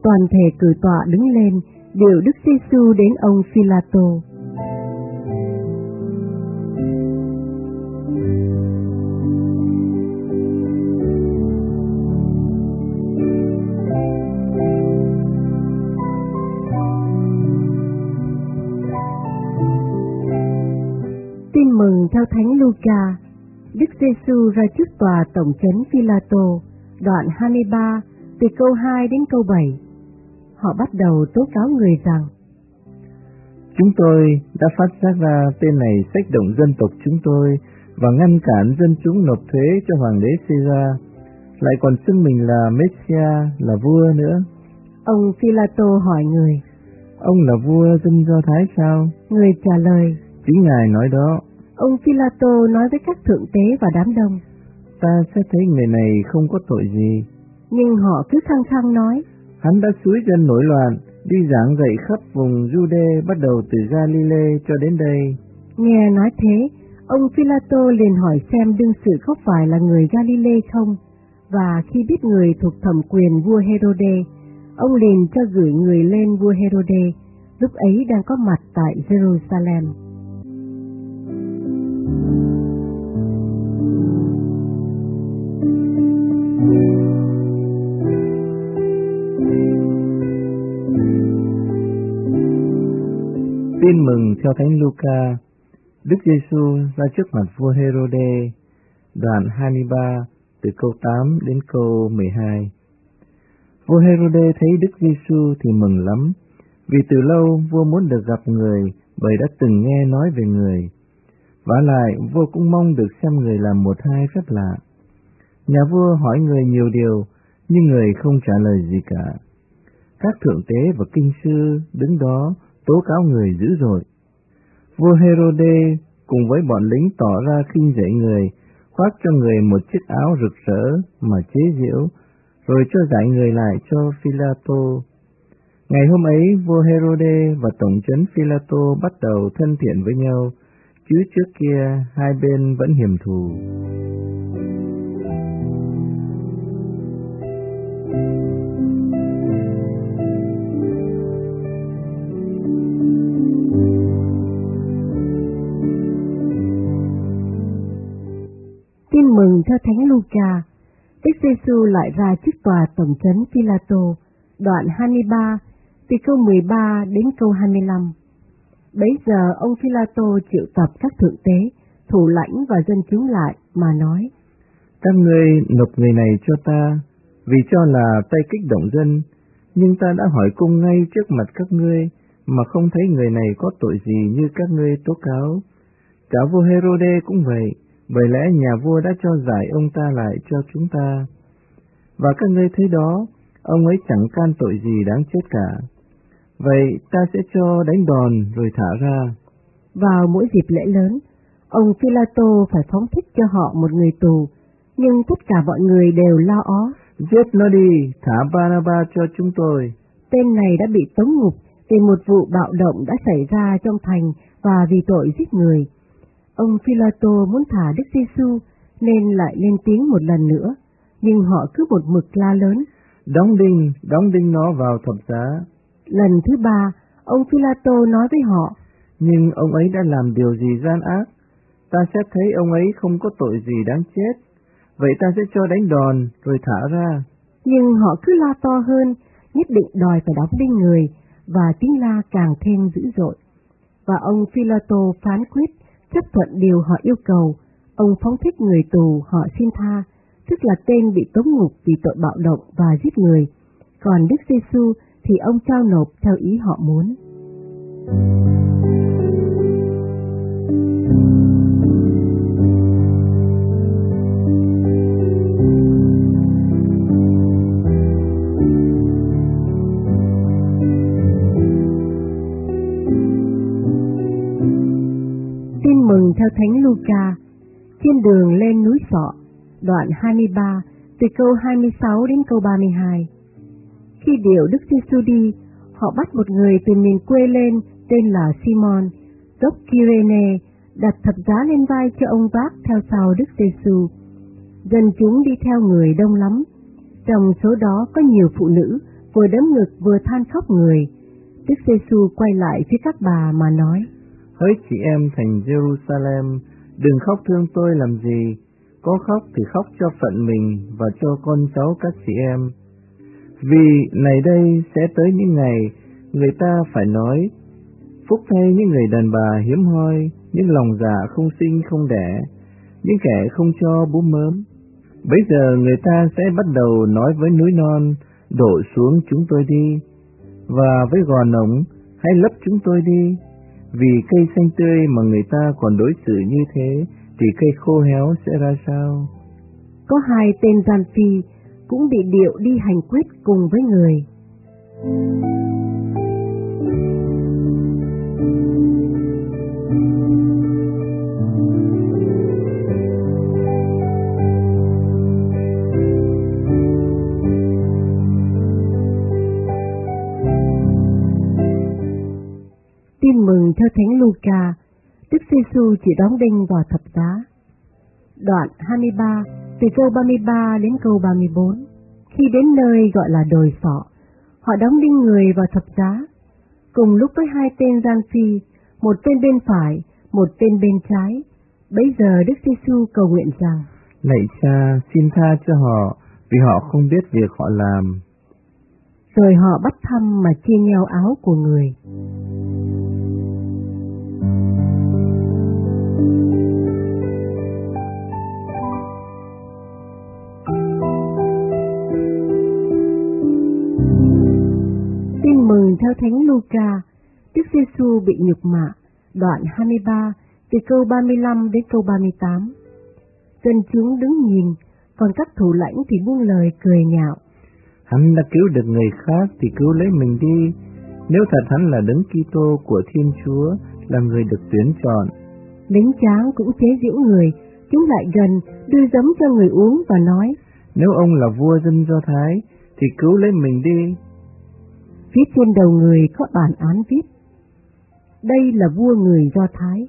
Toàn thể cử tọa đứng lên, điều Đức Giêsu đến ông Phi-la-tô. Tin mừng theo Thánh Luca. Đức Giêsu ra trước tòa tổng trấn Phi-la-tô, đoạn 23, từ câu 2 đến câu 7. Họ bắt đầu tố cáo người rằng: Chúng tôi đã phát giác ra tên này xách động dân tộc chúng tôi và ngăn cản dân chúng nộp thuế cho hoàng đế Caesar, lại còn xưng mình là Messia, là vua nữa. Ông Phi-la-tô hỏi người: Ông là vua dân Do Thái sao? Người trả lời: Chính ngài nói đó. Ông Phi-la-tô nói với các thượng tế và đám đông: Ta sẽ thấy người này không có tội gì. Nhưng họ cứ khăng khăng nói: Hắn đã xúi dân nổi loạn, đi giảng dạy khắp vùng Jude, bắt đầu từ Galilee cho đến đây. Nghe nói thế, ông Phi-la-tô liền hỏi xem đương sự có phải là người Galilee không, và khi biết người thuộc thẩm quyền vua Hê-rô-đê, ông liền cho gửi người lên vua Hê-rô-đê, lúc ấy đang có mặt tại Jerusalem. Tin mừng theo Thánh Luca. Đức Giêsu ra trước mặt vua Hê-rô-đê, đoạn 23, từ câu 8 đến câu 12. Vua Hê-rô-đê thấy Đức Giêsu thì mừng lắm, vì từ lâu vua muốn được gặp người, bởi đã từng nghe nói về người. Vả lại, vua cũng mong được xem người làm một hai phép lạ. Nhà vua hỏi người nhiều điều, nhưng người không trả lời gì cả. Các thượng tế và kinh sư đứng đó tố cáo người dữ dội. Vua Hê-rô-đê cùng với bọn lính tỏ ra khinh dễ người, khoác cho người một chiếc áo rực rỡ mà chế giễu, rồi cho giải người lại cho Phi-la-tô. Ngày hôm ấy, vua Hê-rô-đê và tổng trấn Phi-la-tô bắt đầu thân thiện với nhau, chứ trước kia hai bên vẫn hiềm thù. Tin mừng theo Thánh Luca. Đức Giêsu lại ra trước tòa tổng trấn Phi-la-tô, đoạn 23, từ câu 13 đến câu 25. Bấy giờ ông Phi-la-tô triệu tập các thượng tế, thủ lãnh và dân chúng lại mà nói: Các ngươi nộp người này cho ta, vì cho là tay kích động dân, nhưng ta đã hỏi cung ngay trước mặt các ngươi, mà không thấy người này có tội gì như các ngươi tố cáo. Cả vua Hê-rô-đê cũng vậy, bởi lẽ nhà vua đã cho giải ông ta lại cho chúng ta. Và các ngươi thấy đó, ông ấy chẳng can tội gì đáng chết cả. Vậy ta sẽ cho đánh đòn rồi thả ra. Vào mỗi dịp lễ lớn, ông Phi-la-tô phải phóng thích cho họ một người tù, nhưng tất cả mọi người đều la ó: Giết nó đi, thả Ba-na-ba cho chúng tôi. Tên này đã bị tống ngục vì một vụ bạo động đã xảy ra trong thành và vì tội giết người. Ông Phi-la-tô muốn thả Đức Giêsu nên lại lên tiếng một lần nữa, nhưng họ cứ một mực la lớn: Đóng đinh nó vào thập giá. Lần thứ ba, ông Phi-la-tô nói với họ: Nhưng ông ấy đã làm điều gì gian ác? Ta sẽ thấy ông ấy không có tội gì đáng chết. Vậy ta sẽ cho đánh đòn rồi thả ra. Nhưng họ cứ la to hơn, nhất định đòi phải đóng đinh người, và tiếng la càng thêm dữ dội. Và ông Phi-la-tô phán quyết chấp thuận điều họ yêu cầu. Ông phóng thích người tù họ xin tha, tức là tên bị tống ngục vì tội bạo động và giết người. Còn Đức Giêsu thì ông trao nộp theo ý họ muốn. Tin mừng theo Thánh Luca. Trên đường lên núi Sọ, đoạn 23, từ câu 26 đến câu 32. Khi điều Đức Giêsu đi, họ bắt một người từ miền quê lên tên là Simon, gốc Kyrene, đặt thập giá lên vai cho ông vác theo sau Đức Giêsu. Dân chúng đi theo người đông lắm, trong số đó có nhiều phụ nữ vừa đấm ngực vừa than khóc người. Đức Giêsu quay lại phía các bà mà nói: Hỡi chị em thành Jerusalem, đừng khóc thương tôi làm gì, có khóc thì khóc cho phận mình và cho con cháu các chị em. Vì này đây sẽ tới những ngày người ta phải nói: phúc thay những người đàn bà hiếm hoi, những lòng dạ không sinh không đẻ, những kẻ không cho bú mớm. Bấy giờ người ta sẽ bắt đầu nói với núi non: đổ xuống chúng tôi đi, và với gò nồng: hãy lấp chúng tôi đi. Vì cây xanh tươi mà người ta còn đối xử như thế, thì cây khô héo sẽ ra sao? Có hai tên gian phi cũng bị điệu đi hành quyết cùng với người. Tin mừng theo Thánh Luca. Đức Giêsu chỉ đóng đinh vào thập giá. Đoạn 23 từ câu 33 đến câu 34. Khi đến nơi gọi là đồi sọ, họ đóng đinh người vào thập giá, cùng lúc với hai tên gian phi, một tên bên phải, một tên bên trái. Bấy giờ Đức Giêsu cầu nguyện rằng: Lạy Cha, xin tha cho họ, vì họ không biết việc họ làm. Rồi họ bắt thăm mà chia nhau áo của người. Tin mừng theo Thánh Luca. Đức Giêsu bị nhục mạ. Đoạn 23 từ câu 35 đến câu 38. Dân chúng đứng nhìn, còn các thủ lãnh thì buông lời cười nhạo: Hắn đã cứu được người khác thì cứu lấy mình đi. Nếu thật hắn là Đấng Kitô của Thiên Chúa, là người được tuyển chọn. Lính tráng cũng chế giễu người, chúng lại gần đưa giấm cho người uống và nói: Nếu ông là vua dân Do Thái thì cứu lấy mình đi. Phía trên đầu người có bản án viết: Đây là vua người Do Thái.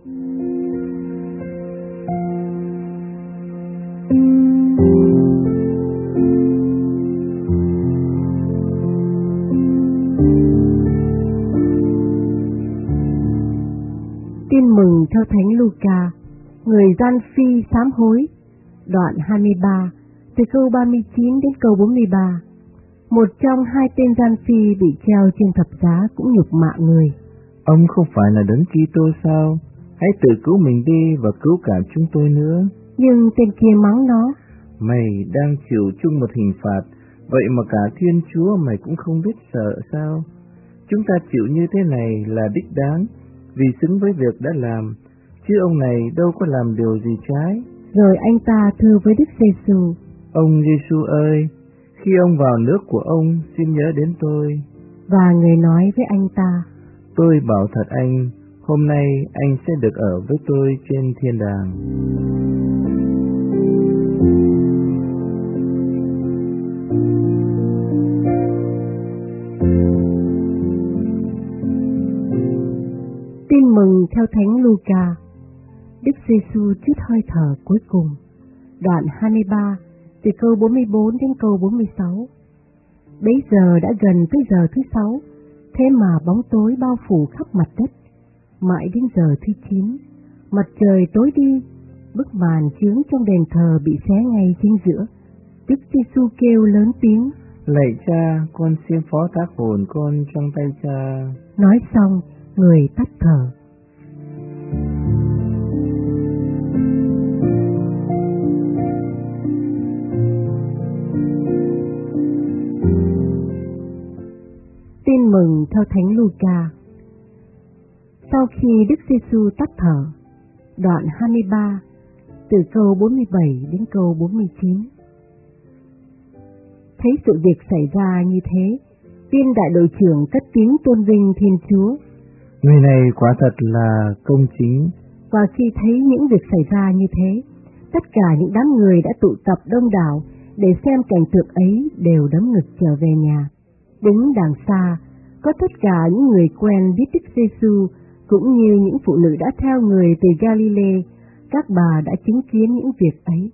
Tin mừng theo Thánh Luca. Người gian phi sám hối. Đoạn 23 từ câu 39 đến câu 43. Một trong hai tên gian phi bị treo trên thập giá cũng nhục mạ người: Ông không phải là Đấng Kitô sao? Hãy tự cứu mình đi và cứu cả chúng tôi nữa. Nhưng tên kia mắng nó: Mày đang chịu chung một hình phạt, vậy mà cả Thiên Chúa mày cũng không biết sợ sao? Chúng ta chịu như thế này là đích đáng, vì xứng với việc đã làm, chứ ông này đâu có làm điều gì trái. Rồi anh ta thưa với Đức Giêsu: Ông Giêsu ơi, khi ông vào nước của ông, xin nhớ đến tôi. Và người nói với anh ta: Tôi bảo thật anh, hôm nay anh sẽ được ở với tôi trên thiên đàng. Tin mừng theo Thánh Luca. Đức Giêsu trút hơi thở cuối cùng. Đoạn 23 từ câu 44 đến câu 46. Bấy giờ đã gần tới giờ thứ 6, thế mà bóng tối bao phủ khắp mặt đất. Mãi đến giờ thứ 9, mặt trời tối đi, bức màn chướng trong đền thờ bị xé ngay chính giữa. Đức Giêsu kêu lớn tiếng: Lạy Cha, con xin phó thác hồn con trong tay Cha. Nói xong, người tắt thở. Tin mừng theo Thánh Luca. Sau khi Đức Giêsu tắt thở, đoạn 23 từ câu 47 đến câu 49. Thấy sự việc xảy ra như thế, viên đại đội trưởng cất tiếng tôn vinh Thiên Chúa. Người này quả thật là công chính. Và khi thấy những việc xảy ra như thế, tất cả những đám người đã tụ tập đông đảo để xem cảnh tượng ấy đều đấm ngực trở về nhà. Đứng đằng xa, có tất cả những người quen biết Đức Giêsu cũng như những phụ nữ đã theo người từ Galilee, các bà đã chứng kiến những việc ấy.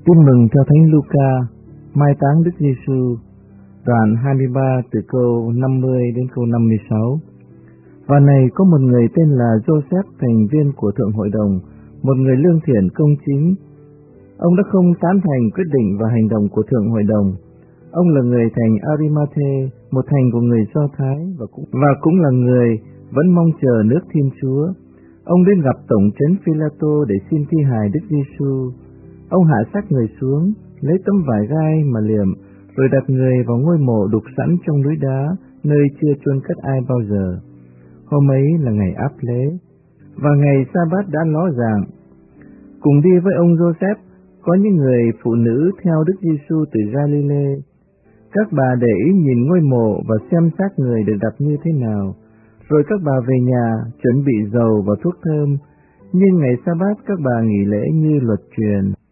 Tin mừng theo Thánh Luca. Mai táng Đức Giêsu, đoạn 23 từ câu 50 đến câu 56. Và này có một người tên là Joseph, thành viên của Thượng Hội đồng, một người lương thiện công chính. Ông đã không tán thành quyết định và hành động của Thượng Hội đồng. Ông là người thành Arimathe, một thành của người Do Thái, và cũng là người vẫn mong chờ nước Thiên Chúa. Ông đến gặp tổng trấn Phi-la-tô để xin thi hài Đức Giêsu. Ông hạ xác người xuống, lấy tấm vải gai mà liệm, rồi đặt người vào ngôi mộ đục sẵn trong núi đá, nơi chưa chôn cất ai bao giờ. Hôm ấy là ngày áp lễ, và ngày Sa-bát đã ló dạng. Cùng đi với ông Joseph có những người phụ nữ theo Đức Giêsu từ Galilee. Các bà để ý nhìn ngôi mộ và xem xác người được đặt như thế nào. Rồi các bà về nhà chuẩn bị dầu và thuốc thơm. Nhưng ngày Sa-bát các bà nghỉ lễ như luật truyền.